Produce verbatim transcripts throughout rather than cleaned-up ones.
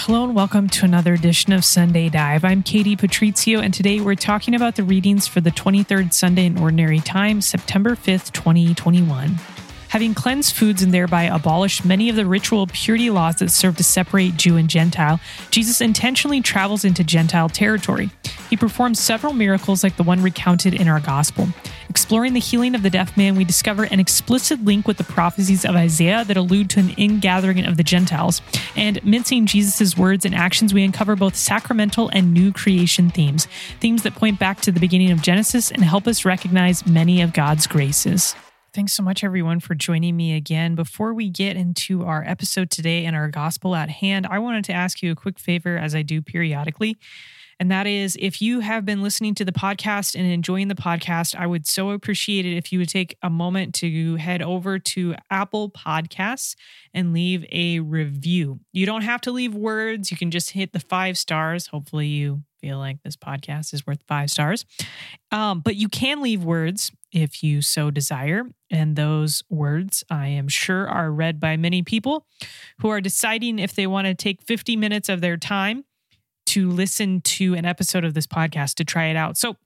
Hello and welcome to another edition of Sunday Dive. I'm Katie Patrizio, and today we're talking about the readings for the twenty-third Sunday in Ordinary Time, September fifth, twenty twenty-one. Having cleansed foods and thereby abolished many of the ritual purity laws that serve to separate Jew and Gentile, Jesus intentionally travels into Gentile territory. He performs several miracles like the one recounted in our gospel. Exploring the healing of the deaf man, we discover an explicit link with the prophecies of Isaiah that allude to an ingathering of the Gentiles. And mincing Jesus' words and actions, we uncover both sacramental and new creation themes, themes that point back to the beginning of Genesis and help us recognize many of God's graces. Thanks so much, everyone, for joining me again. Before we get into our episode today and our gospel at hand, I wanted to ask you a quick favor, as I do periodically. And that is, if you have been listening to the podcast and enjoying the podcast, I would so appreciate it if you would take a moment to head over to Apple Podcasts and leave a review. You don't have to leave words. You can just hit the five stars. Hopefully you feel like this podcast is worth five stars. Um, but you can leave words if you so desire. And those words, I am sure, are read by many people who are deciding if they want to take fifty minutes of their time to listen to an episode of this podcast, to try it out. So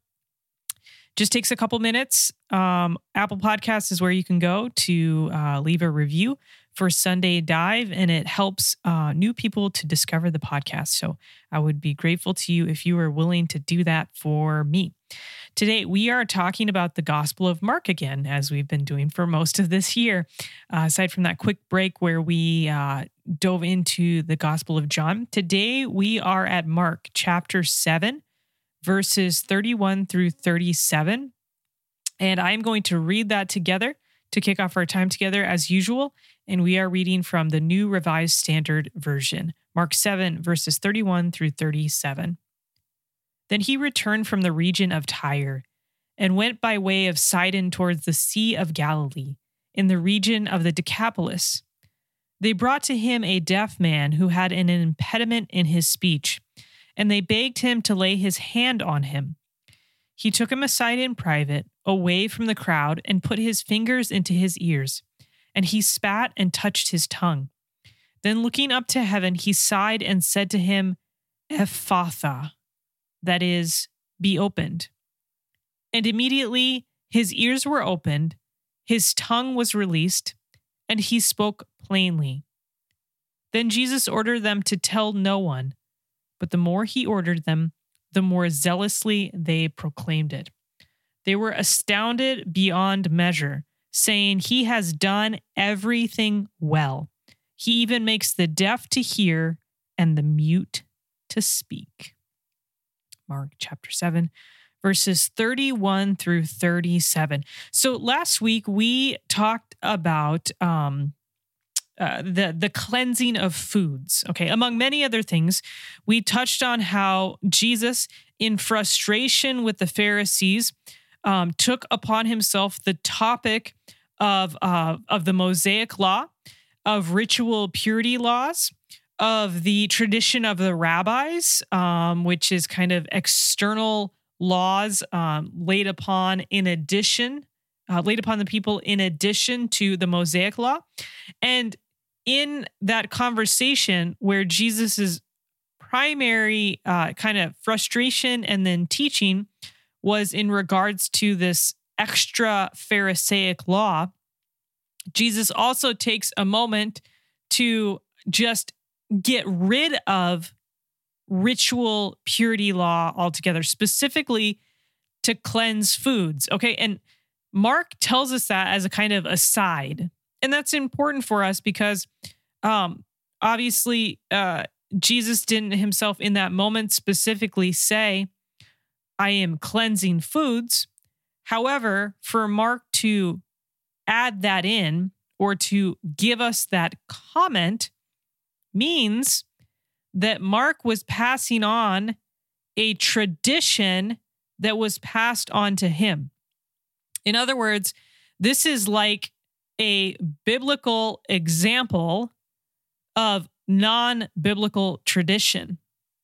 just takes a couple minutes. Um, Apple Podcasts is where you can go to uh, leave a review for Sunday Dive, and it helps uh, new people to discover the podcast. So I would be grateful to you if you are willing to do that for me. Today, we are talking about the Gospel of Mark again, as we've been doing for most of this year. Uh, aside from that quick break where we uh, dove into the Gospel of John, today we are at Mark chapter seven, verses thirty-one through thirty-seven. And I'm going to read that together to kick off our time together as usual. And we are reading from the New Revised Standard Version, Mark seven, verses thirty-one through thirty-seven. Then he returned from the region of Tyre and went by way of Sidon towards the Sea of Galilee, in the region of the Decapolis. They brought to him a deaf man who had an impediment in his speech, and they begged him to lay his hand on him. He took him aside in private, away from the crowd, and put his fingers into his ears, and he spat and touched his tongue. Then looking up to heaven, he sighed and said to him, Ephphatha, that is, be opened. And immediately his ears were opened, his tongue was released, and he spoke plainly. Then Jesus ordered them to tell no one, but the more he ordered them, the more zealously they proclaimed it. They were astounded beyond measure, saying, He has done everything well. He even makes the deaf to hear and the mute to speak. Mark chapter seven, verses thirty-one through thirty-seven. So last week we talked about um, uh, the, the cleansing of foods. Okay, among many other things, we touched on how Jesus, in frustration with the Pharisees, um, took upon himself the topic of uh, of the Mosaic law, of ritual purity laws, of the tradition of the rabbis, um, which is kind of external laws um, laid upon in addition, uh, laid upon the people in addition to the Mosaic law. And in that conversation where Jesus's primary uh, kind of frustration and then teaching was in regards to this extra Pharisaic law, Jesus also takes a moment to just get rid of ritual purity law altogether, specifically to cleanse foods. Okay. And Mark tells us that as a kind of aside. And that's important for us because um, obviously uh, Jesus didn't himself in that moment specifically say, I am cleansing foods. However, for Mark to add that in or to give us that comment means that Mark was passing on a tradition that was passed on to him. In other words, this is like a biblical example of non-biblical tradition.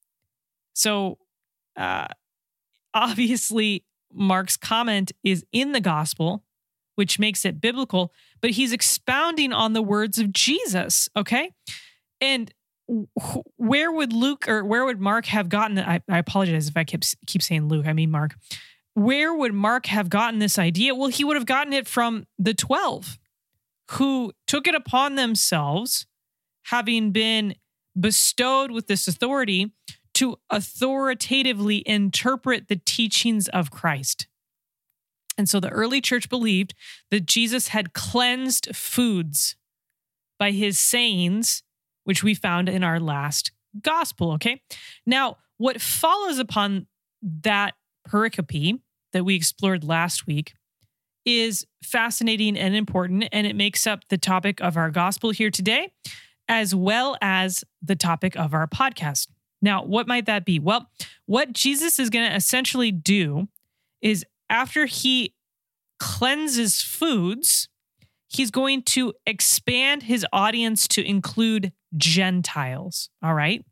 So, uh, obviously, Mark's comment is in the gospel, which makes it biblical, but he's expounding on the words of Jesus, okay? And where would Luke or where would Mark have gotten it? I, I apologize if I keep, keep saying Luke, I mean Mark. Where would Mark have gotten this idea? Well, he would have gotten it from the twelve, who took it upon themselves, having been bestowed with this authority, to authoritatively interpret the teachings of Christ. And so the early church believed that Jesus had cleansed foods by his sayings, which we found in our last gospel, okay? Now, what follows upon that pericope that we explored last week is fascinating and important, and it makes up the topic of our gospel here today, as well as the topic of our podcast. Now, what might that be? Well, what Jesus is going to essentially do is after he cleanses foods, he's going to expand his audience to include Gentiles, all right?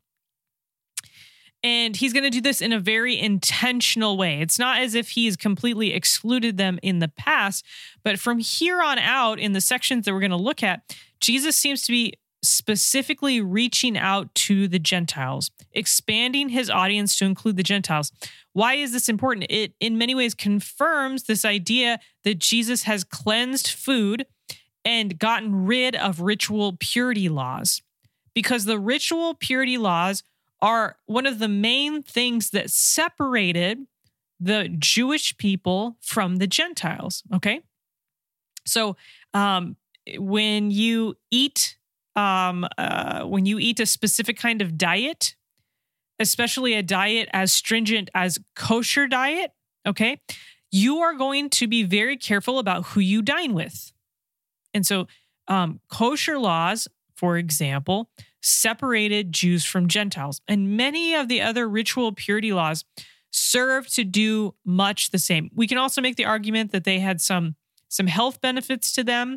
And he's going to do this in a very intentional way. It's not as if he's completely excluded them in the past, but from here on out, in the sections that we're going to look at, Jesus seems to be specifically reaching out to the Gentiles, expanding his audience to include the Gentiles. Why is this important? It, in many ways, confirms this idea that Jesus has cleansed food and gotten rid of ritual purity laws, because the ritual purity laws are one of the main things that separated the Jewish people from the Gentiles, okay? So um, when you eat Um, uh, when you eat a specific kind of diet, especially a diet as stringent as kosher diet, okay, you are going to be very careful about who you dine with. And so um, kosher laws, for example, separated Jews from Gentiles. And many of the other ritual purity laws serve to do much the same. We can also make the argument that they had some, some health benefits to them.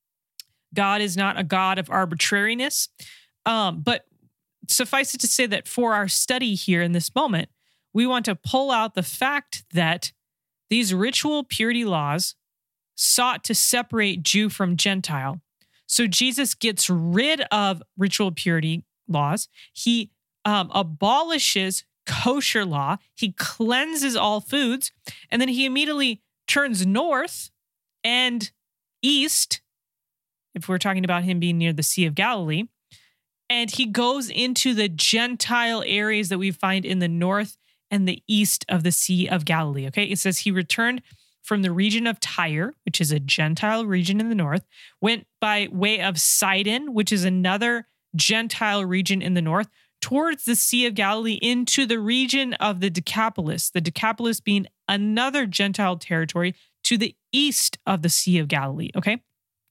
God is not a God of arbitrariness. Um, but suffice it to say that for our study here in this moment, we want to pull out the fact that these ritual purity laws sought to separate Jew from Gentile. So Jesus gets rid of ritual purity laws. He um, abolishes kosher law. He cleanses all foods. And then he immediately turns north and east, if we're talking about him being near the Sea of Galilee, and he goes into the Gentile areas that we find in the north and the east of the Sea of Galilee, okay? It says he returned from the region of Tyre, which is a Gentile region in the north, went by way of Sidon, which is another Gentile region in the north, towards the Sea of Galilee into the region of the Decapolis, the Decapolis being another Gentile territory to the east of the Sea of Galilee, okay?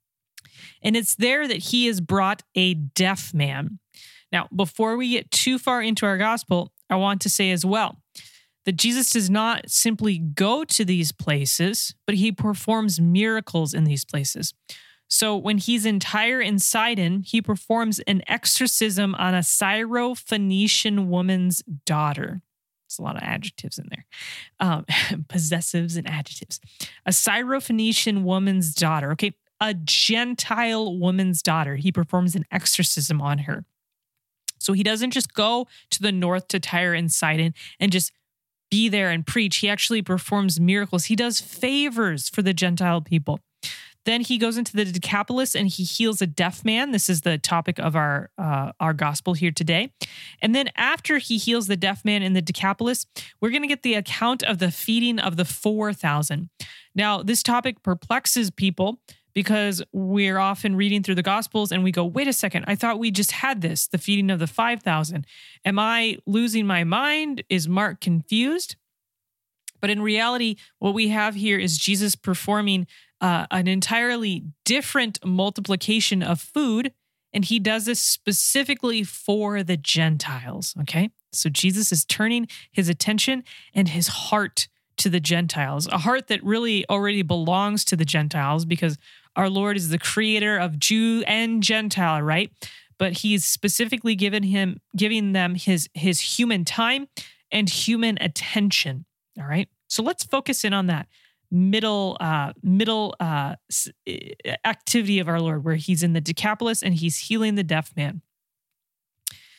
And it's there that he has brought a deaf man. Now, before we get too far into our gospel, I want to say as well that Jesus does not simply go to these places, but he performs miracles in these places. So when he's in Tyre and Sidon, he performs an exorcism on a Syrophoenician woman's daughter. There's a lot of adjectives in there. Um, possessives and adjectives. A Syrophoenician woman's daughter. Okay. A Gentile woman's daughter. He performs an exorcism on her. So he doesn't just go to the north to Tyre and Sidon and just be there and preach. He actually performs miracles. He does favors for the Gentile people. Then he goes into the Decapolis and he heals a deaf man. This is the topic of our uh, our gospel here today. And then after he heals the deaf man in the Decapolis, we're going to get the account of the feeding of the four thousand. Now, this topic perplexes people because we're often reading through the Gospels and we go, wait a second, I thought we just had this, the feeding of the five thousand. Am I losing my mind? Is Mark confused? But in reality, what we have here is Jesus performing uh, an entirely different multiplication of food, and he does this specifically for the Gentiles, okay? So Jesus is turning his attention and his heart to the Gentiles, a heart that really already belongs to the Gentiles because our Lord is the creator of Jew and Gentile, right? But he's specifically given him, giving them his, his human time and human attention, all right? So let's focus in on that middle uh, middle uh, activity of our Lord, where he's in the Decapolis and he's healing the deaf man.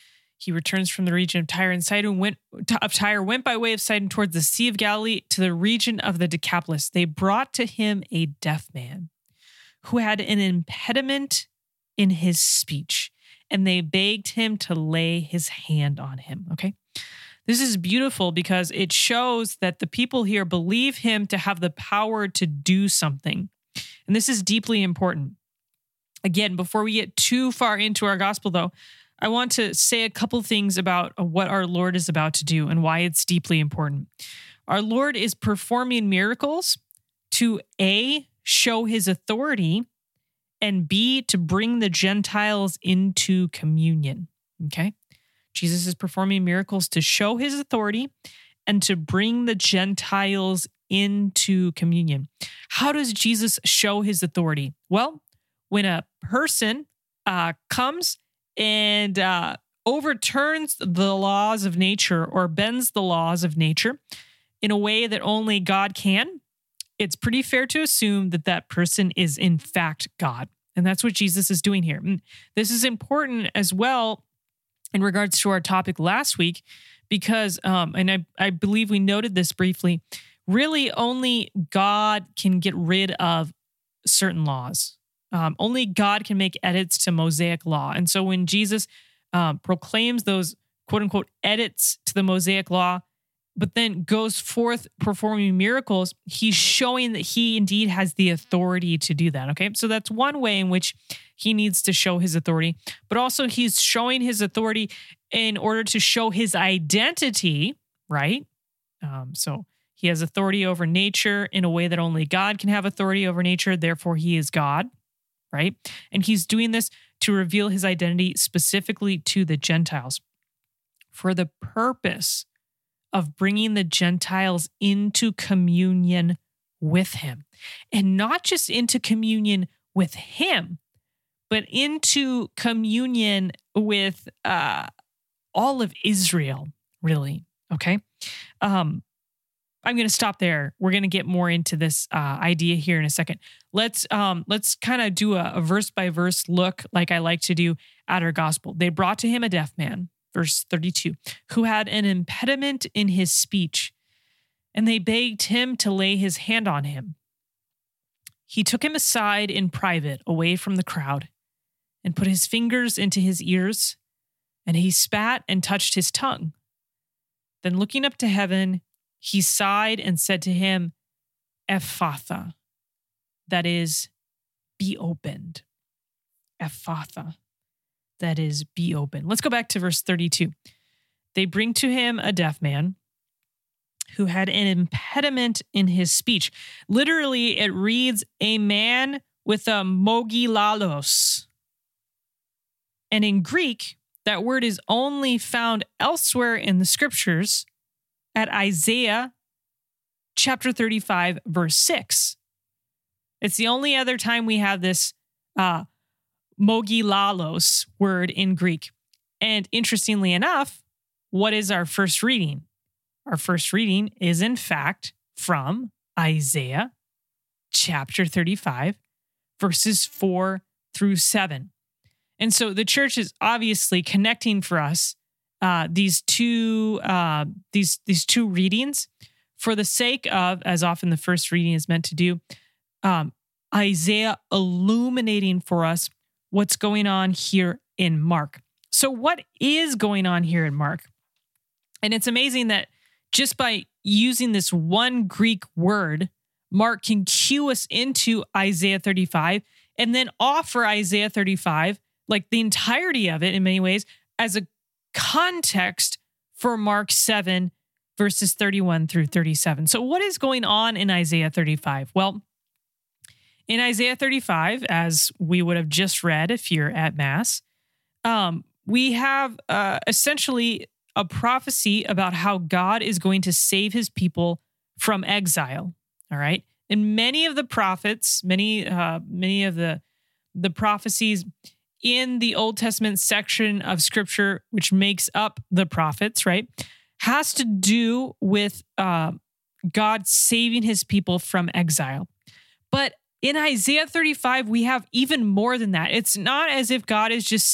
He returns from the region of Tyre and Sidon, went of Tyre, went by way of Sidon towards the Sea of Galilee to the region of the Decapolis. They brought to him a deaf man who had an impediment in his speech, and they begged him to lay his hand on him. Okay. This is beautiful because it shows that the people here believe him to have the power to do something. And this is deeply important. Again, before we get too far into our gospel, though, I want to say a couple things about what our Lord is about to do and why it's deeply important. Our Lord is performing miracles to A, show his authority, and B, to bring the Gentiles into communion. Okay? Jesus is performing miracles to show his authority and to bring the Gentiles into communion. How does Jesus show his authority? Well, when a person uh, comes and uh, overturns the laws of nature or bends the laws of nature in a way that only God can, it's pretty fair to assume that that person is in fact God. And that's what Jesus is doing here. And this is important as well in regards to our topic last week, because, um, and I, I believe we noted this briefly, really only God can get rid of certain laws. Um, only God can make edits to Mosaic law. And so when Jesus um, proclaims those quote unquote edits to the Mosaic law, but then goes forth performing miracles, he's showing that he indeed has the authority to do that. Okay. So that's one way in which he needs to show his authority, but also he's showing his authority in order to show his identity, right? Um, so he has authority over nature in a way that only God can have authority over nature. Therefore, he is God. Right? And he's doing this to reveal his identity specifically to the Gentiles for the purpose of bringing the Gentiles into communion with him. And not just into communion with him, but into communion with uh, all of Israel, really. Okay? Um, I'm going to stop there. We're going to get more into this uh, idea here in a second. Let's um, let's kind of do a, a verse by verse look, like I like to do at our gospel. They brought to him a deaf man, verse thirty-two, who had an impediment in his speech, and they begged him to lay his hand on him. He took him aside in private, away from the crowd, and put his fingers into his ears, and he spat and touched his tongue. Then looking up to heaven, he sighed and said to him, Ephphatha, that is, be opened. Ephphatha, that is, be open. Let's go back to verse thirty-two. They bring to him a deaf man who had an impediment in his speech. Literally, it reads, a man with a mogilalos. And in Greek, that word is only found elsewhere in the scriptures at Isaiah chapter thirty-five, verse six. It's the only other time we have this uh, mogilalos word in Greek. And interestingly enough, what is our first reading? Our first reading is, in fact, from Isaiah chapter thirty-five, verses four through seven. And so the church is obviously connecting for us Uh, these two uh, these these two readings for the sake of, as often the first reading is meant to do, um, Isaiah illuminating for us what's going on here in Mark. So what is going on here in Mark? And it's amazing that just by using this one Greek word, Mark can cue us into Isaiah thirty-five and then offer Isaiah thirty-five, like the entirety of it in many ways, as a context for Mark seven, verses thirty-one through thirty-seven. So what is going on in Isaiah thirty-five? Well, in Isaiah thirty-five, as we would have just read if you're at Mass, um, we have uh, essentially a prophecy about how God is going to save his people from exile. All right. And many of the prophets, many, uh, many of the, the prophecies in the Old Testament section of scripture, which makes up the prophets, right, has to do with uh, God saving his people from exile. But in Isaiah thirty-five, we have even more than that. It's not as if God is just saying,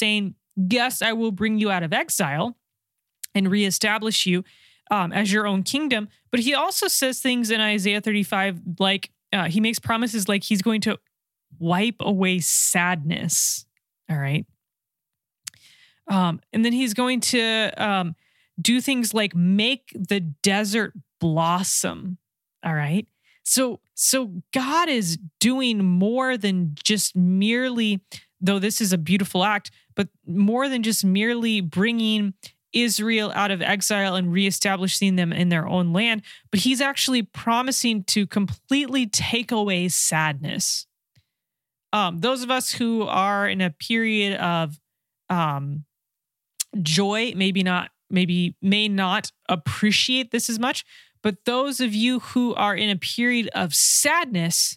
yes, I will bring you out of exile and reestablish you um, as your own kingdom. But he also says things in Isaiah thirty-five, like uh, he makes promises like he's going to wipe away sadness. All right. Um, and then he's going to um, do things like make the desert blossom. All right. So, so God is doing more than just merely, though this is a beautiful act, but more than just merely bringing Israel out of exile and reestablishing them in their own land, but he's actually promising to completely take away sadness. Um, those of us who are in a period of um, joy, maybe not, maybe may not appreciate this as much, but those of you who are in a period of sadness,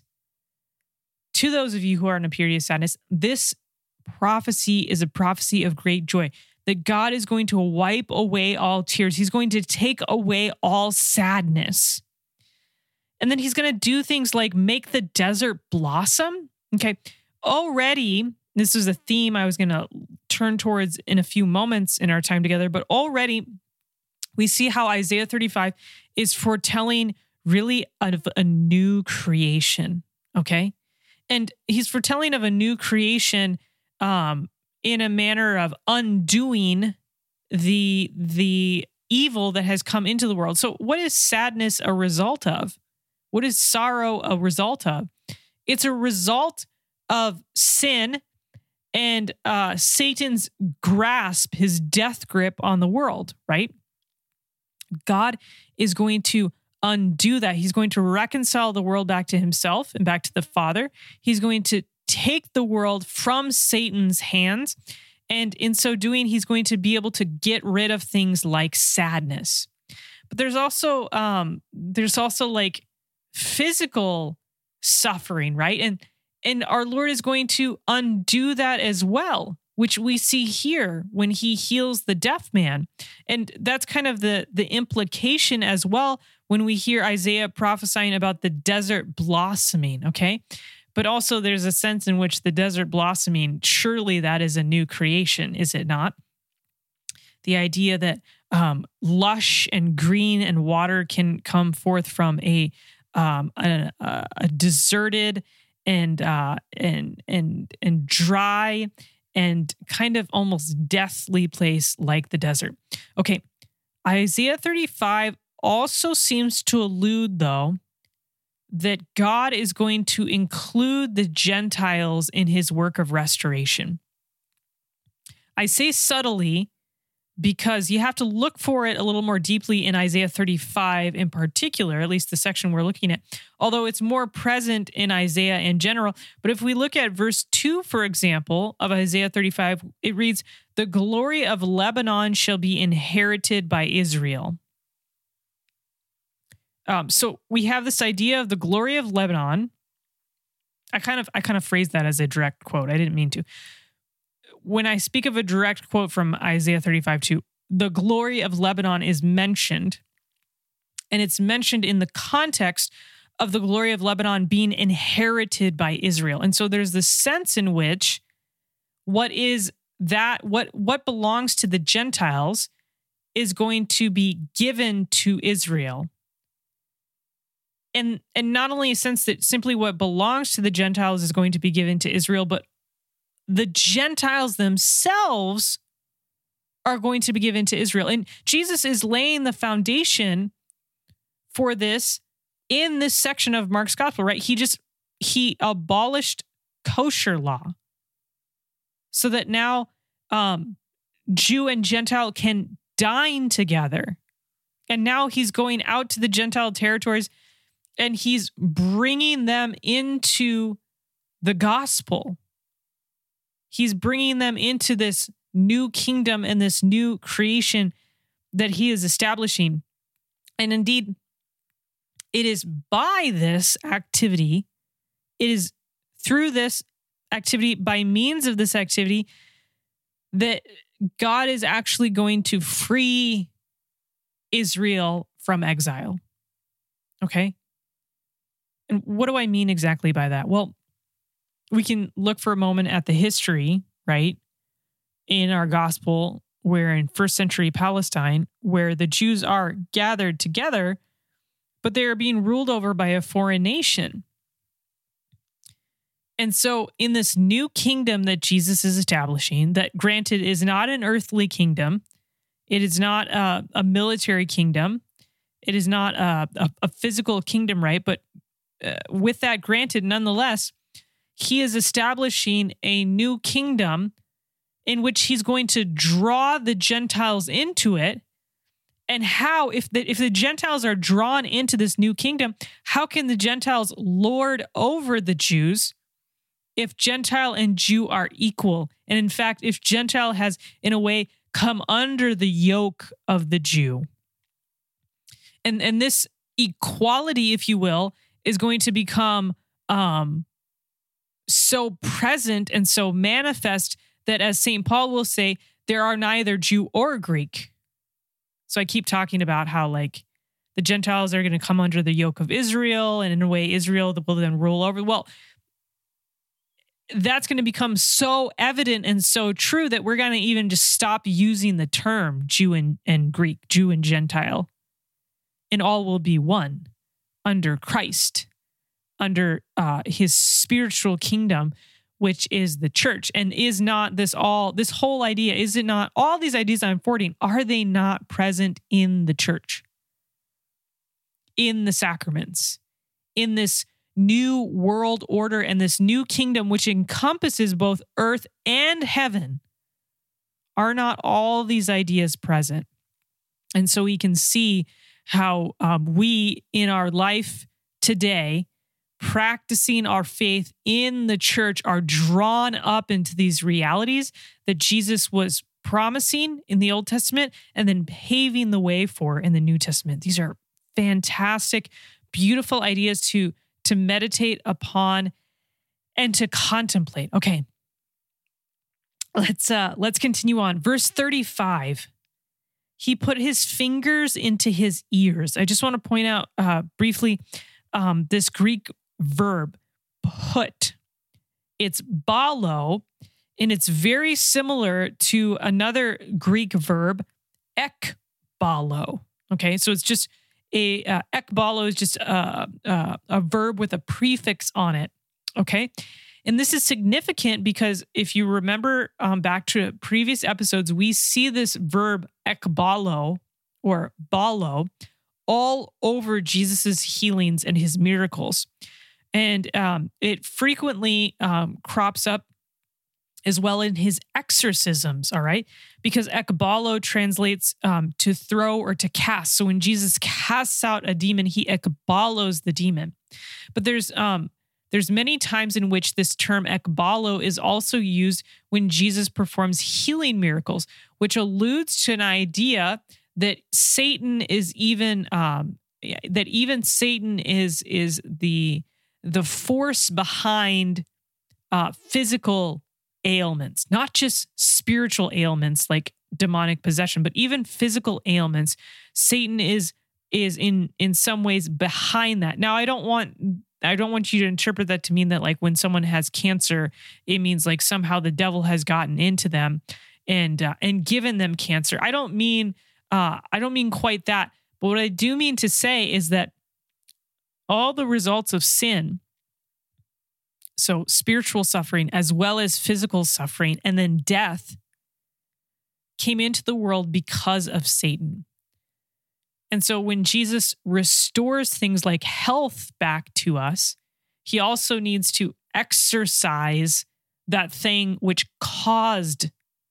to those of you who are in a period of sadness, this prophecy is a prophecy of great joy, that God is going to wipe away all tears. He's going to take away all sadness. And then he's going to do things like make the desert blossom. Okay. Already, this is a theme I was going to turn towards in a few moments in our time together, but already we see how Isaiah thirty-five is foretelling really of a new creation. Okay. And he's foretelling of a new creation um, in a manner of undoing the, the evil that has come into the world. So what is sadness a result of? What is sorrow a result of? It's a result of sin and uh, Satan's grasp, his death grip on the world, right? God is going to undo that. He's going to reconcile the world back to himself and back to the Father. He's going to take the world from Satan's hands. And in so doing, he's going to be able to get rid of things like sadness. But there's also, um, there's also like physical suffering, right? And, and our Lord is going to undo that as well, which we see here when he heals the deaf man. And that's kind of the, the implication as well when we hear Isaiah prophesying about the desert blossoming, okay? But also there's a sense in which the desert blossoming, surely that is a new creation, is it not? The idea that um, lush and green and water can come forth from a um, a, a deserted and uh, and and and dry and kind of almost deathly place like the desert. Okay, Isaiah thirty-five also seems to allude, though, that God is going to include the Gentiles in his work of restoration. I say subtly because you have to look for it a little more deeply in Isaiah thirty-five in particular, at least the section we're looking at, although it's more present in Isaiah in general. But if we look at verse two, for example, of Isaiah thirty-five, it reads, "The glory of Lebanon shall be inherited by Israel." Um, so we have this idea of the glory of Lebanon. I kind of I kind of phrased that as a direct quote. I didn't mean to. When I speak of a direct quote from Isaiah thirty-five two, the glory of Lebanon is mentioned, and it's mentioned in the context of the glory of Lebanon being inherited by Israel. And so there's this sense in which what is that, what, what belongs to the Gentiles is going to be given to Israel. And, and not only a sense that simply what belongs to the Gentiles is going to be given to Israel, but the Gentiles themselves are going to be given to Israel. And Jesus is laying the foundation for this in this section of Mark's gospel, right? He just, he abolished kosher law so that now um, Jew and Gentile can dine together. And now he's going out to the Gentile territories and he's bringing them into the gospel. He's bringing them into this new kingdom and this new creation that he is establishing. And indeed, it is by this activity, it is through this activity, by means of this activity, that God is actually going to free Israel from exile. Okay? And what do I mean exactly by that? Well, we can look for a moment at the history, right, in our gospel, where in first century Palestine, where the Jews are gathered together, but they are being ruled over by a foreign nation. And so in this new kingdom that Jesus is establishing, that granted is not an earthly kingdom, it is not a, a military kingdom, it is not a, a, a physical kingdom, right? But uh, with that granted, nonetheless, he is establishing a new kingdom in which he's going to draw the Gentiles into it. And how, if the, if the Gentiles are drawn into this new kingdom, how can the Gentiles lord over the Jews if Gentile and Jew are equal? And in fact, if Gentile has, in a way, come under the yoke of the Jew. And, and this equality, if you will, is going to become um, so present and so manifest that, as Saint Paul will say, there are neither Jew or Greek. So I keep talking about how, like, the Gentiles are going to come under the yoke of Israel, and in a way, Israel will then rule over. Well, that's going to become so evident and so true that we're going to even just stop using the term Jew and, and Greek, Jew and Gentile, and all will be one under Christ, under uh, his spiritual kingdom, which is the church. And is not this all, this whole idea, is it not, all these ideas I'm forwarding, are they not present in the church? In the sacraments? In this new world order and this new kingdom, which encompasses both earth and heaven? Are not all these ideas present? And so we can see how um, we, in our life today, practicing our faith in the church, are drawn up into these realities that Jesus was promising in the Old Testament and then paving the way for in the New Testament. These are fantastic, beautiful ideas to, to meditate upon and to contemplate. Okay, let's uh, let's continue on. Verse thirty-five. He put his fingers into his ears. I just want to point out uh, briefly um, this Greek verb, put. It's balo, and it's very similar to another Greek verb, ekbalo. Okay, so it's just a uh, ekbalo is just a, a, a verb with a prefix on it. Okay, and this is significant because if you remember um, back to previous episodes, we see this verb ekbalo or balo all over Jesus's healings and his miracles. And um, it frequently um, crops up as well in his exorcisms, all right? Because ekbalo translates um, to throw or to cast. So when Jesus casts out a demon, he ekbalos the demon. But there's um, there's many times in which this term ekbalo is also used when Jesus performs healing miracles, which alludes to an idea that Satan is even um, that even Satan is is the the force behind uh, physical ailments, not just spiritual ailments like demonic possession, but even physical ailments. Satan is is in in some ways behind that. Now, I don't want I don't want you to interpret that to mean that, like, when someone has cancer, it means like somehow the devil has gotten into them and uh, and given them cancer. I don't mean uh, I don't mean quite that. But what I do mean to say is that all the results of sin, so spiritual suffering as well as physical suffering, and then death, came into the world because of Satan. And so when Jesus restores things like health back to us, he also needs to exorcise that thing which caused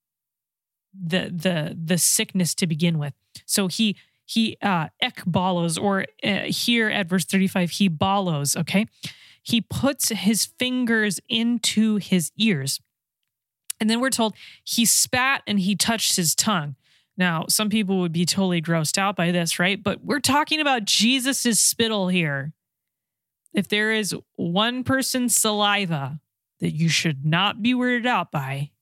the the the sickness to begin with. So he he uh, ekbalos, or uh, here at verse thirty-five, he balos. Okay, he puts his fingers into his ears, and then we're told he spat and he touched his tongue. Now, some people would be totally grossed out by this, right? But we're talking about Jesus's spittle here. If there is one person's saliva that you should not be weirded out by,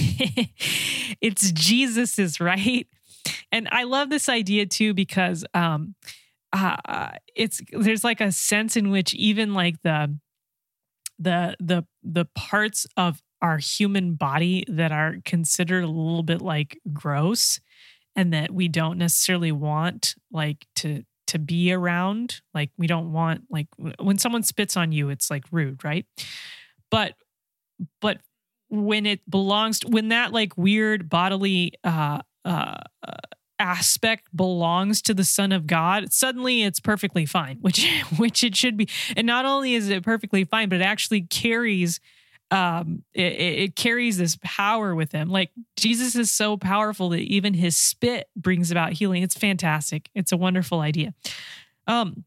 it's Jesus's, right? And I love this idea too, because um, uh, it's there's like a sense in which even like the the the the parts of our human body that are considered a little bit like gross and that we don't necessarily want like to to be around. Like we don't want like when someone spits on you, it's like rude, right? But but when it belongs to, when that like weird bodily uh uh, uh aspect belongs to the Son of God, suddenly it's perfectly fine, which which it should be. And not only is it perfectly fine, but it actually carries um it, it carries this power with him. Like Jesus is so powerful that even his spit brings about healing. It's fantastic. It's a wonderful idea. Um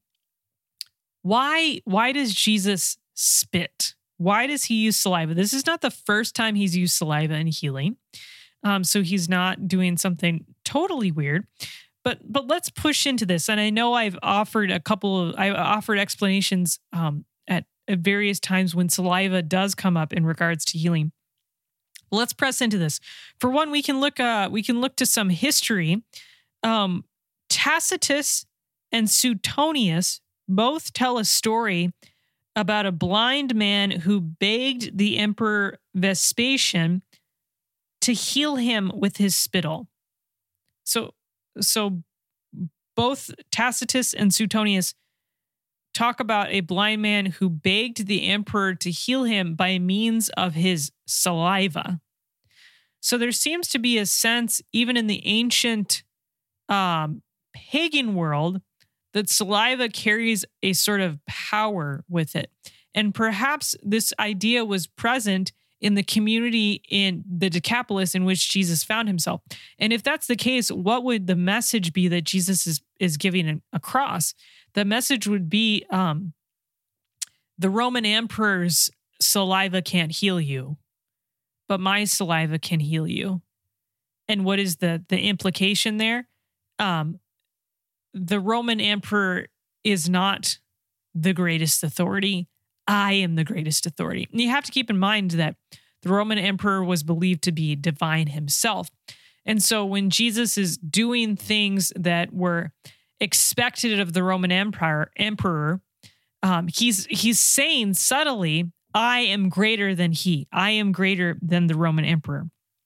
why why does Jesus spit? Why does he use saliva? This is not the first time he's used saliva in healing. Um, so he's not doing something totally weird, but but let's push into this. And I know I've offered a couple of I offered explanations um, at, at various times when saliva does come up in regards to healing. Let's press into this. For one, we can look uh, we can look to some history. Um, Tacitus and Suetonius both tell a story about a blind man who begged the Emperor Vespasian to heal him with his spittle. So, so both Tacitus and Suetonius talk about a blind man who begged the emperor to heal him by means of his saliva. So there seems to be a sense, even in the ancient um, pagan world, that saliva carries a sort of power with it. And perhaps this idea was present in the community in the Decapolis in which Jesus found himself. And if that's the case, what would the message be that Jesus is, is giving across? The message would be um, the Roman emperor's saliva can't heal you, but my saliva can heal you. And what is the, the implication there? Um, the Roman emperor is not the greatest authority. I am the greatest authority. And you have to keep in mind that the Roman emperor was believed to be divine himself. And so when Jesus is doing things that were expected of the Roman empire, emperor, um, he's he's saying subtly, I am greater than he. I am greater than the Roman emperor.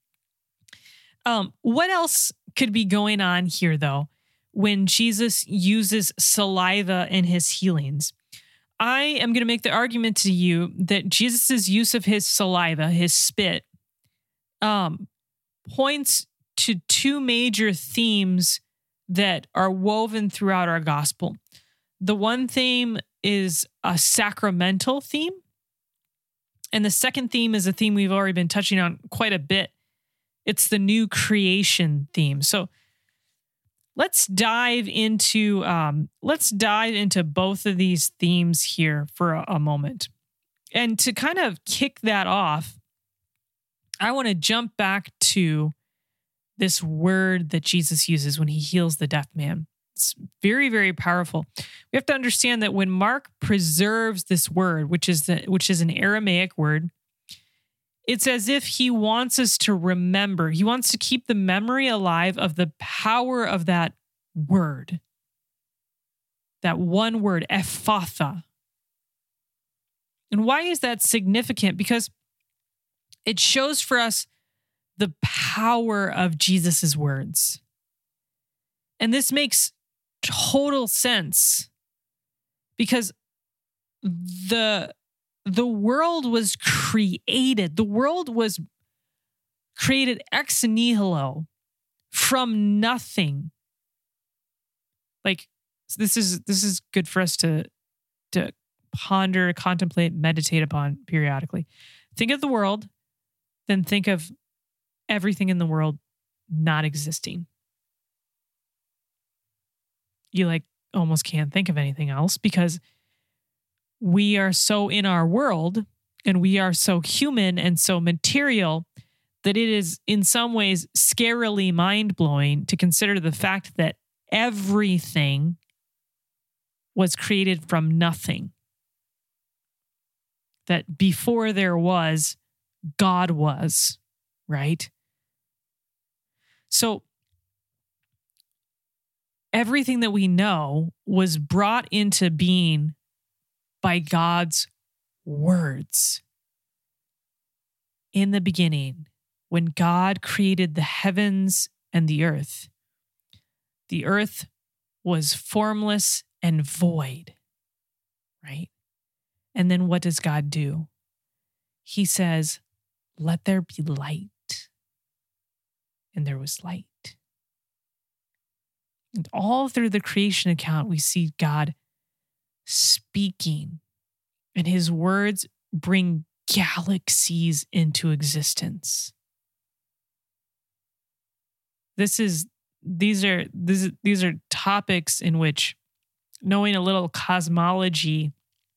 Um, what else could be going on here, though, when Jesus uses saliva in his healings? I am going to make the argument to you that Jesus' use of his saliva, his spit, um, points to two major themes that are woven throughout our gospel. The one theme is a sacramental theme, and the second theme is a theme we've already been touching on quite a bit. It's the new creation theme. So Let's dive into um, let's dive into both of these themes here for a, a moment. And to kind of kick that off, I want to jump back to this word that Jesus uses when he heals the deaf man. It's very, very powerful. We have to understand that when Mark preserves this word, which is the, which is an Aramaic word, it's as if he wants us to remember. He wants to keep the memory alive of the power of that word. That one word, Ephphatha. And why is that significant? Because it shows for us the power of Jesus's words. And this makes total sense because the The world was created. The world was created ex nihilo, from nothing. Like this is this is good for us to to ponder, contemplate, meditate upon periodically. Think of the world, then think of everything in the world not existing. You like almost can't think of anything else because we are so in our world and we are so human and so material that it is in some ways scarily mind-blowing to consider the fact that everything was created from nothing. That before there was, God was, right? So everything that we know was brought into being by God's words. in the beginning, when God created the heavens and the earth, the earth was formless and void, right? And then what does God do? He says, let there be light. And there was light. And all through the creation account, we see God speaking, and his words bring galaxies into existence. This is these are this, these are topics in which knowing a little cosmology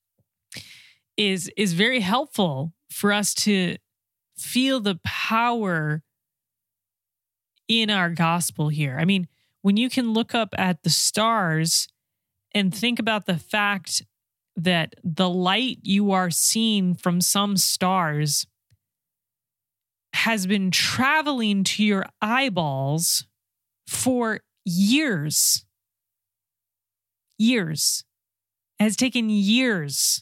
is is very helpful for us to feel the power in our gospel here. I mean, when you can look up at the stars and think about the fact that the light you are seeing from some stars has been traveling to your eyeballs for years. Years. It has taken years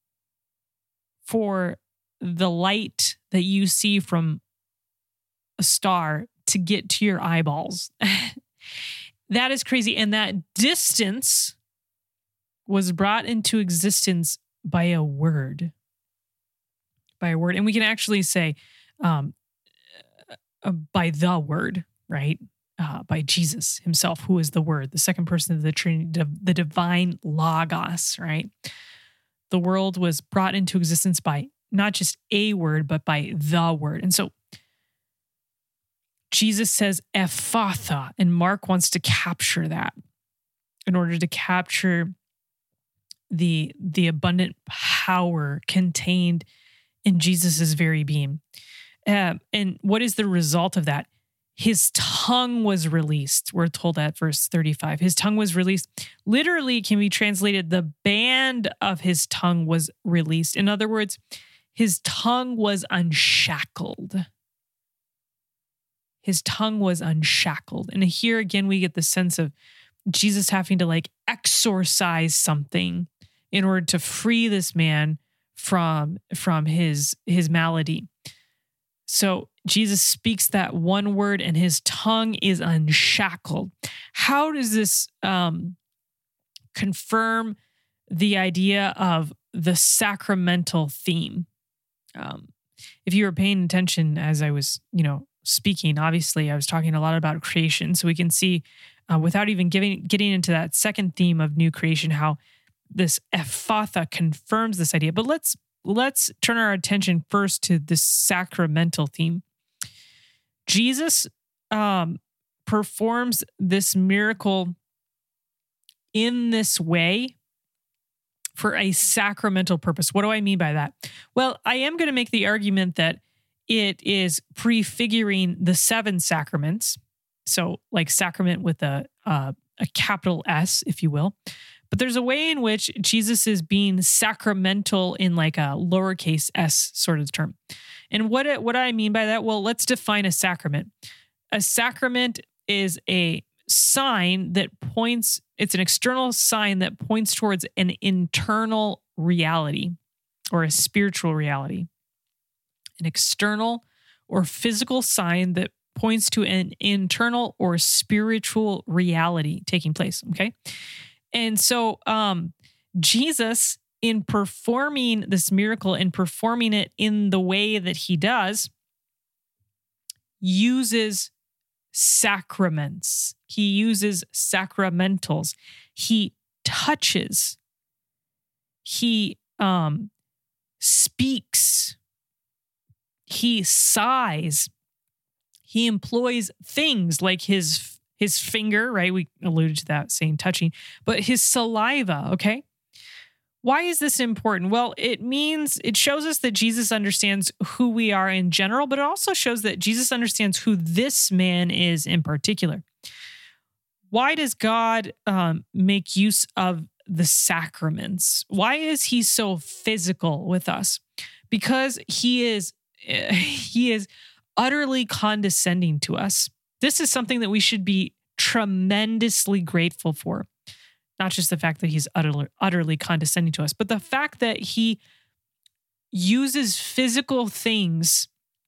for the light that you see from a star to get to your eyeballs. That is crazy. And that distance was brought into existence by a word. By a word. And we can actually say um, uh, by the word, right? Uh, by Jesus himself, who is the word, the second person of the Trinity, the divine Logos, right? The world was brought into existence by not just a word, but by the word. And so Jesus says Ephphatha, and Mark wants to capture that in order to capture the, the abundant power contained in Jesus's very being. Uh, and what is the result of that? His tongue was released. We're told at verse thirty-five. His tongue was released. Literally can be translated, the band of his tongue was released. In other words, his tongue was unshackled. His tongue was unshackled. And here again, we get the sense of Jesus having to like exorcise something in order to free this man from, from his, his malady. So Jesus speaks that one word and his tongue is unshackled. How does this um, confirm the idea of the sacramental theme? Um, if you were paying attention as I was, you know, speaking, obviously I was talking a lot about creation. So we can see uh, without even giving, getting into that second theme of new creation, how this Ephphatha confirms this idea. But let's Let's turn our attention first to this sacramental theme. Jesus um, performs this miracle in this way for a sacramental purpose. What do I mean by that? Well, I am going to make the argument that it is prefiguring the seven sacraments. So like sacrament with a, uh, a capital S, if you will. But there's a way in which Jesus is being sacramental in like a lowercase s sort of term. And what, what I mean by that, well, let's define a sacrament. A sacrament is a sign that points, it's an external sign that points towards an internal reality or a spiritual reality. An external or physical sign that points to an internal or spiritual reality taking place, okay? And so um, Jesus, in performing this miracle and performing it in the way that he does, uses sacraments. He uses sacramentals. He touches. He um, speaks. He sighs. He employs things like his His finger, right? We alluded to that saying touching, but his saliva, okay? Why is this important? Well, it means, it shows us that Jesus understands who we are in general, but it also shows that Jesus understands who this man is in particular. Why does God um, make use of the sacraments? Why is he so physical with us? Because he is, he is utterly condescending to us. This is something that we should be tremendously grateful for. Not just the fact that he's utterly, utterly condescending to us, but the fact that he uses physical things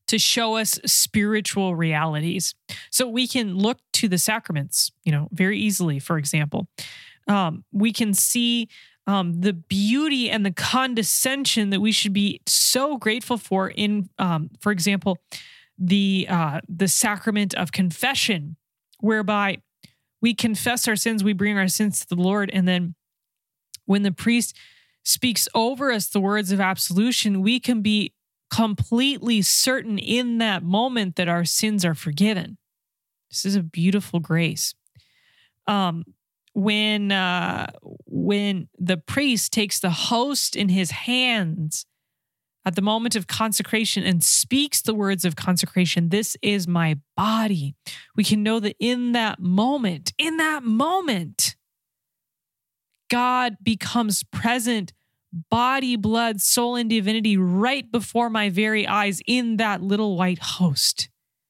to show us spiritual realities. So we can look to the sacraments, you know, very easily. For example, um, we can see um, the beauty and the condescension that we should be so grateful for in, um, for example, the uh, the sacrament of confession, whereby we confess our sins, we bring our sins to the Lord, and then when the priest speaks over us the words of absolution, we can be completely certain in that moment that our sins are forgiven. This is a beautiful grace. Um, when uh, when the priest takes the host in his hands at the moment of consecration and speaks the words of consecration, "This is my body," we can know that in that moment, in that moment, God becomes present, body, blood, soul, and divinity right before my very eyes in that little white host.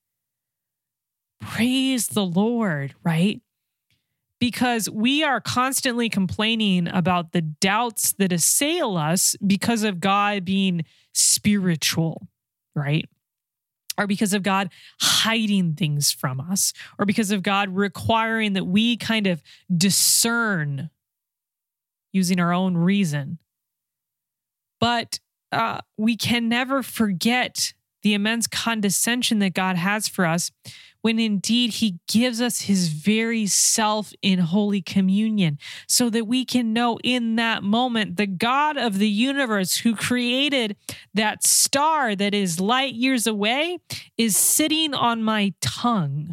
Praise the Lord, right? Because we are constantly complaining about the doubts that assail us because of God being spiritual, right? Or because of God hiding things from us, or because of God requiring that we kind of discern using our own reason. But uh, we can never forget the immense condescension that God has for us when indeed he gives us his very self in Holy Communion, so that we can know in that moment the God of the universe who created that star that is light years away is sitting on my tongue.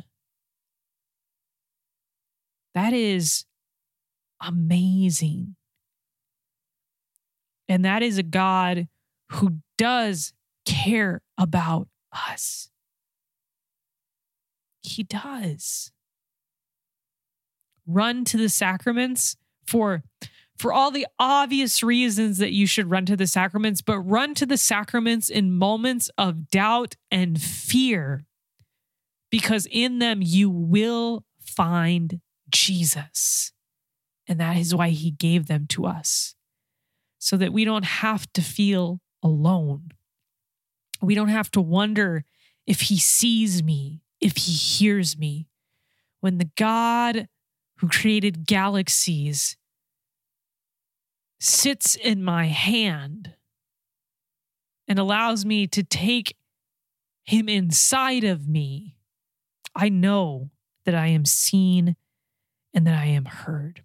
That is amazing. And that is a God who does care about us. He does. Run to the sacraments for, for all the obvious reasons that you should run to the sacraments, but run to the sacraments in moments of doubt and fear, because in them you will find Jesus. And that is why he gave them to us, so that we don't have to feel alone. We don't have to wonder if he sees me, if he hears me, when the God who created galaxies sits in my hand and allows me to take him inside of me. I know that I am seen and that I am heard.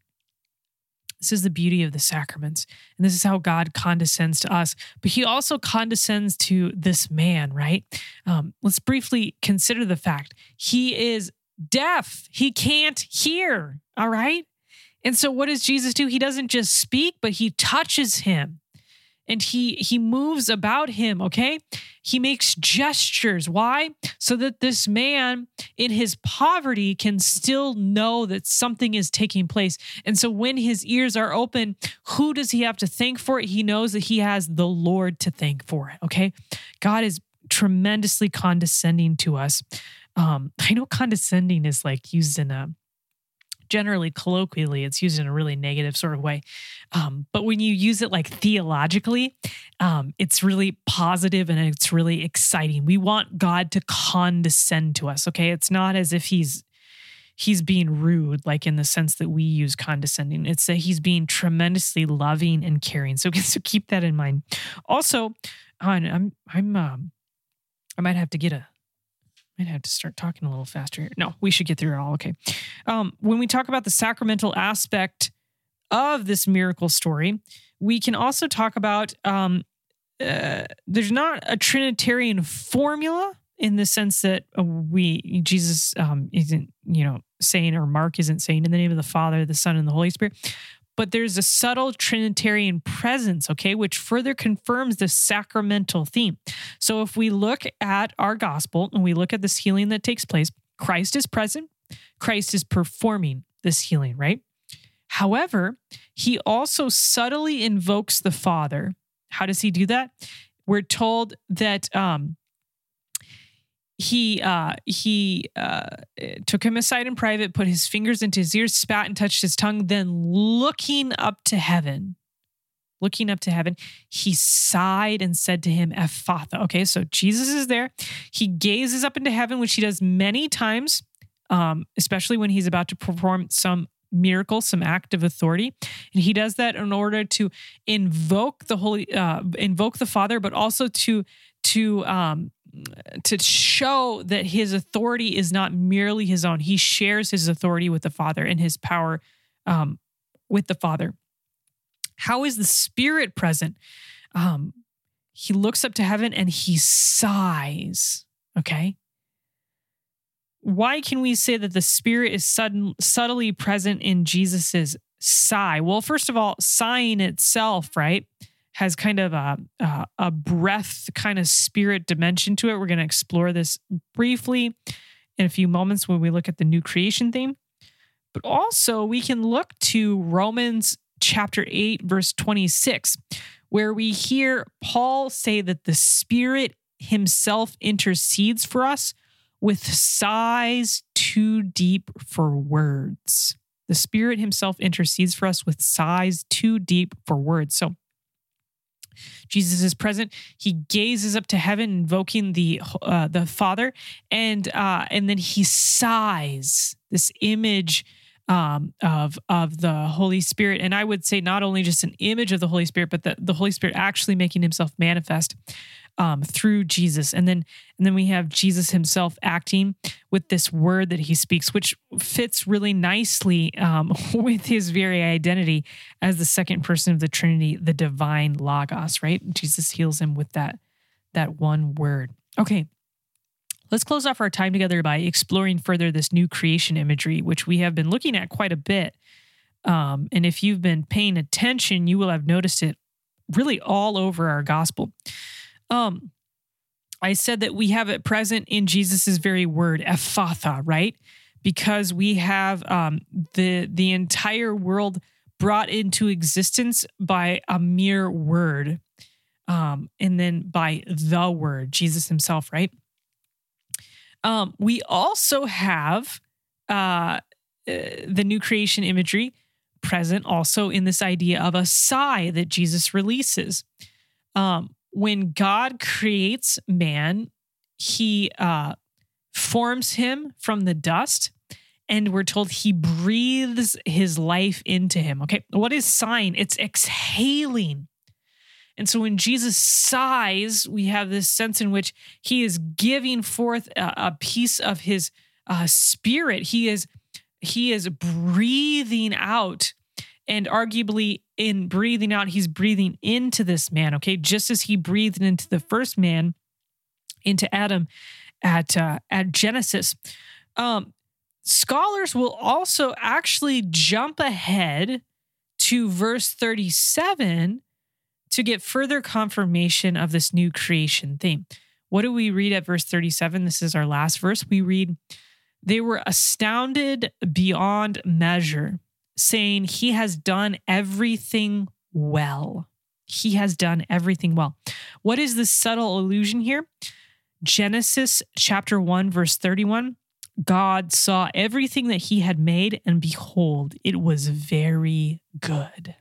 This is the beauty of the sacraments. And this is how God condescends to us. But he also condescends to this man, right? Um, let's briefly consider the fact he is deaf. He can't hear, all right? And so what does Jesus do? He doesn't just speak, but he touches him. And he he moves about him, okay? He makes gestures. Why? So that this man in his poverty can still know that something is taking place. And so when his ears are open, who does he have to thank for it? He knows that he has the Lord to thank for it, okay? God is tremendously condescending to us. Um, I know condescending is like used in a generally colloquially, it's used in a really negative sort of way. Um, but when you use it like theologically, um, it's really positive and it's really exciting. We want God to condescend to us, okay? It's not as if he's he's being rude, like in the sense that we use condescending. It's that he's being tremendously loving and caring. So, so keep that in mind. Also, I'm I'm um, I might have to get a I'd have to start talking a little faster here. No, we should get through it all. Okay. Um, when we talk about the sacramental aspect of this miracle story, we can also talk about um, uh, there's not a Trinitarian formula in the sense that we Jesus um, isn't, you know, saying, or Mark isn't saying, in the name of the Father, the Son, and the Holy Spirit. But there's a subtle Trinitarian presence, okay, which further confirms the sacramental theme. So if we look at our gospel and we look at this healing that takes place, Christ is present, Christ is performing this healing, right? However, he also subtly invokes the Father. How does he do that? We're told that um, he uh, he uh, took him aside in private, put his fingers into his ears, spat and touched his tongue, then looking up to heaven, looking up to heaven, he sighed and said to him, Ephphatha. Okay, so Jesus is there. He gazes up into heaven, which he does many times, um, especially when he's about to perform some miracle, some act of authority. And he does that in order to invoke the Holy, uh, invoke the Father, but also to, to, um, to show that his authority is not merely his own. He shares his authority with the Father and his power um, with the Father. How is the Spirit present? Um, he looks up to heaven and he sighs, okay? Why can we say that the Spirit is sudden, subtly present in Jesus's sigh? Well, first of all, sighing itself, right, has kind of a, a, a breath kind of spirit dimension to it. We're going to explore this briefly in a few moments when we look at the new creation theme. But also we can look to Romans chapter eight, verse twenty-six, where we hear Paul say that the Spirit himself intercedes for us with sighs too deep for words. The Spirit himself intercedes for us with sighs too deep for words. So Jesus is present. He gazes up to heaven, invoking the uh, the Father, and uh, and then he sighs. This image um, of of the Holy Spirit, and I would say not only just an image of the Holy Spirit, but the, the Holy Spirit actually making himself manifest um, through Jesus. And then and then we have Jesus himself acting with this word that he speaks, which fits really nicely um, with his very identity as the second person of the Trinity, the divine Logos, right? Jesus heals him with that, that one word. Okay, let's close off our time together by exploring further this new creation imagery, which we have been looking at quite a bit. Um, and if you've been paying attention, you will have noticed it really all over our gospel. Um, I said that we have it present in Jesus's very word, Ephphatha, right? Because we have um, the the entire world brought into existence by a mere word, um, and then by the word, Jesus himself, right? Um, we also have uh, uh, the new creation imagery present also in this idea of a sigh that Jesus releases. Um, When God creates man, he uh, forms him from the dust, and we're told he breathes his life into him. Okay, what is sighing? It's exhaling. And so when Jesus sighs, we have this sense in which he is giving forth a, a piece of his uh, spirit. He is he is breathing out. And arguably in breathing out, he's breathing into this man, okay? Just as he breathed into the first man, into Adam at uh, at Genesis. Um, scholars will also actually jump ahead to verse thirty-seven to get further confirmation of this new creation theme. What do we read at verse thirty-seven? This is our last verse. We read, "They were astounded beyond measure, saying, he has done everything well." He has done everything well. What is the subtle allusion here? Genesis chapter one, verse thirty-one, God saw everything that he had made, and behold, it was very good.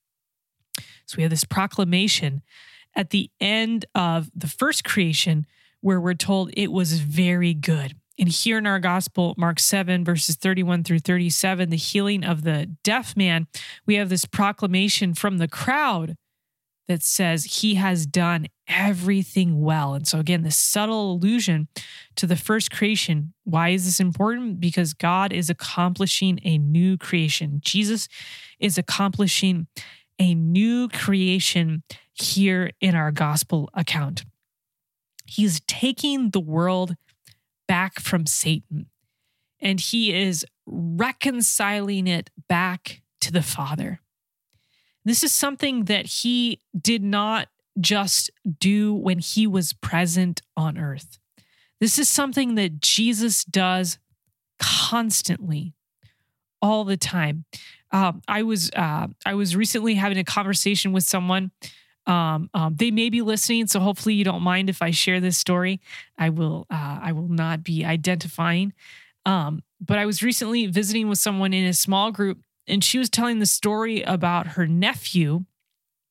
So we have this proclamation at the end of the first creation where we're told it was very good. And here in our gospel, Mark seven, verses thirty-one through thirty-seven, the healing of the deaf man, we have this proclamation from the crowd that says he has done everything well. And so again, this subtle allusion to the first creation. Why is this important? Because God is accomplishing a new creation. Jesus is accomplishing a new creation here in our gospel account. He's taking the world back from Satan, and he is reconciling it back to the Father. This is something that he did not just do when he was present on earth. This is something that Jesus does constantly, all the time. Um, I was uh, I was recently having a conversation with someone. Um, um, they may be listening, so hopefully you don't mind if I share this story. I will. Uh, I will not be identifying. Um, but I was recently visiting with someone in a small group, and she was telling the story about her nephew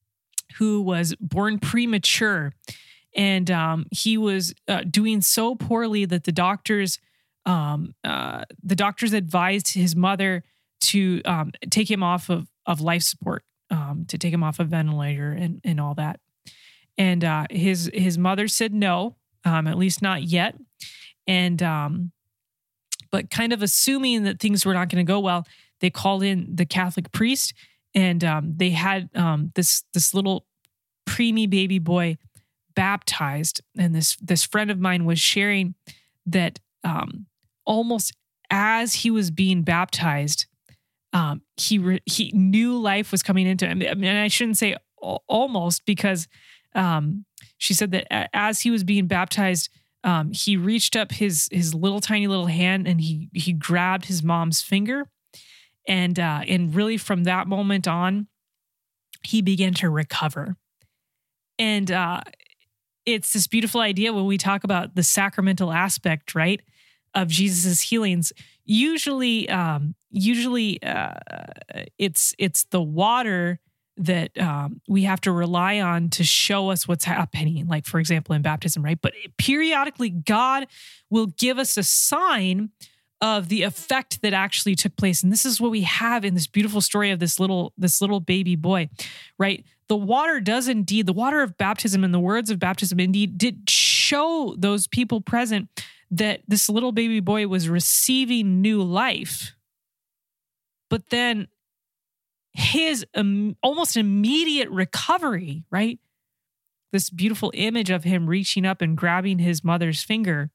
who was born premature. And um, he was uh, doing so poorly that the doctors, um, uh, the doctors advised his mother to um, take him off of, of life support, um, to take him off a ventilator and, and all that. And uh, his his mother said no, um, at least not yet. And um, but kind of assuming that things were not going to go well, they called in the Catholic priest, and um, they had um, this this little preemie baby boy baptized. And this this friend of mine was sharing that um, almost as he was being baptized, um, he re- he new life was coming into him. I mean, I shouldn't say almost, because um, she said that as he was being baptized, um, he reached up his his little tiny little hand and he he grabbed his mom's finger, and uh, and really from that moment on, he began to recover. And uh, it's this beautiful idea when we talk about the sacramental aspect, right, of Jesus's healings. Usually, um, usually uh, it's it's the water that um, we have to rely on to show us what's happening. Like, for example, in baptism, right? But periodically, God will give us a sign of the effect that actually took place. And this is what we have in this beautiful story of this little this little baby boy, right? The water does indeed, the water of baptism and the words of baptism indeed did show those people present that this little baby boy was receiving new life. But then his um, almost immediate recovery, right? This beautiful image of him reaching up and grabbing his mother's finger,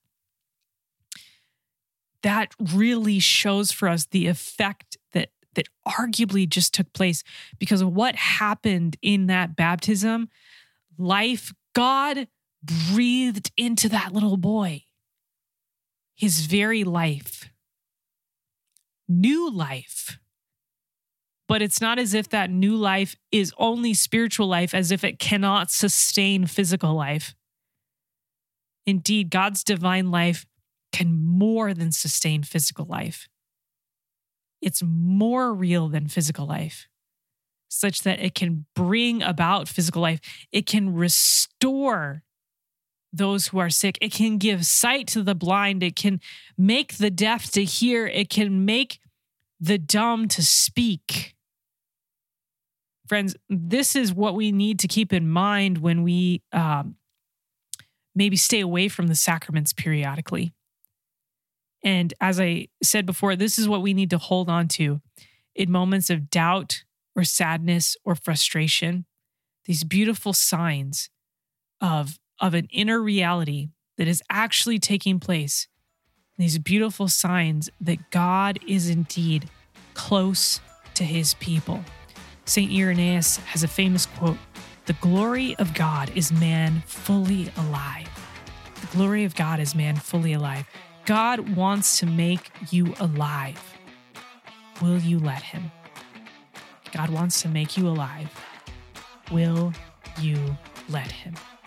that really shows for us the effect that that arguably just took place because of what happened in that baptism. Life, God breathed into that little boy, his very life, new life. But it's not as if that new life is only spiritual life, as if it cannot sustain physical life. Indeed, God's divine life can more than sustain physical life. It's more real than physical life, such that it can bring about physical life. It can restore those who are sick. It can give sight to the blind. It can make the deaf to hear. It can make the dumb to speak. Friends, this is what we need to keep in mind when we um, maybe stay away from the sacraments periodically. And as I said before, this is what we need to hold on to in moments of doubt or sadness or frustration. These beautiful signs of, of an inner reality that is actually taking place. These beautiful signs that God is indeed close to his people. Saint Irenaeus has a famous quote, "The glory of God is man fully alive." The glory of God is man fully alive. God wants to make you alive. Will you let him? God wants to make you alive. Will you let him?